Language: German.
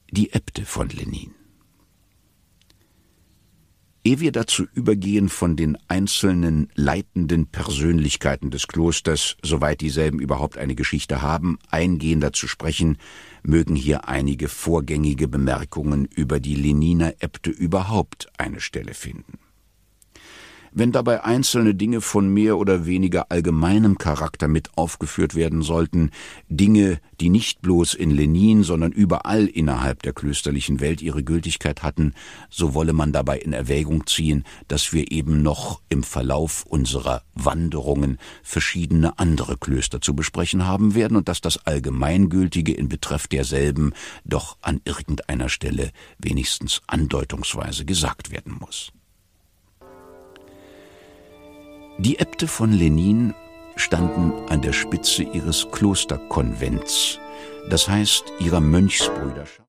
Die Äbte von Lenin. Ehe wir dazu übergehen, von den einzelnen leitenden Persönlichkeiten des Klosters, soweit dieselben überhaupt eine Geschichte haben, eingehender zu sprechen, mögen hier einige vorgängige Bemerkungen über die Leniner Äbte überhaupt eine Stelle finden. Wenn dabei einzelne Dinge von mehr oder weniger allgemeinem Charakter mit aufgeführt werden sollten, Dinge, die nicht bloß in Lenin, sondern überall innerhalb der klösterlichen Welt ihre Gültigkeit hatten, so wolle man dabei in Erwägung ziehen, dass wir eben noch im Verlauf unserer Wanderungen verschiedene andere Klöster zu besprechen haben werden und dass das Allgemeingültige in Betreff derselben doch an irgendeiner Stelle wenigstens andeutungsweise gesagt werden muss. Die Äbte von Lenin standen an der Spitze ihres Klosterkonvents, das heißt ihrer Mönchsbrüderschaft.